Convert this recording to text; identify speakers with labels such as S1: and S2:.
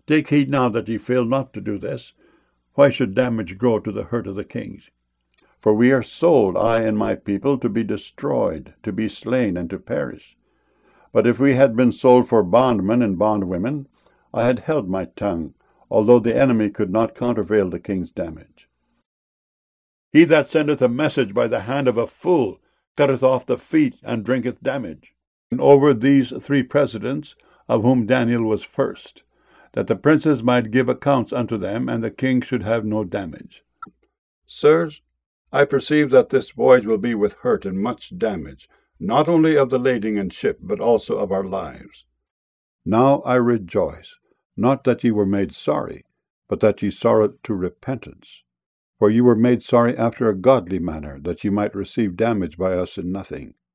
S1: Take heed now that ye fail not to do this. Why should damage grow to the hurt of the kings? For we are sold, I and my people, to be destroyed, to be slain, and to perish. But if we had been sold for bondmen and bondwomen, I had held my tongue, although the enemy could not countervail the king's damage. He that sendeth a message by the hand of a fool cutteth off the feet and drinketh damage. And over these 3 presidents, of whom Daniel was first, that the princes might give accounts unto them, and the king should have no damage. Sirs, I perceive that this voyage will be with hurt and much damage, not only of the lading and ship, but also of our lives. Now I rejoice, not that ye were made sorry, but that ye sorrowed to repentance. For ye were made sorry after a godly manner, that ye might receive damage by us in nothing.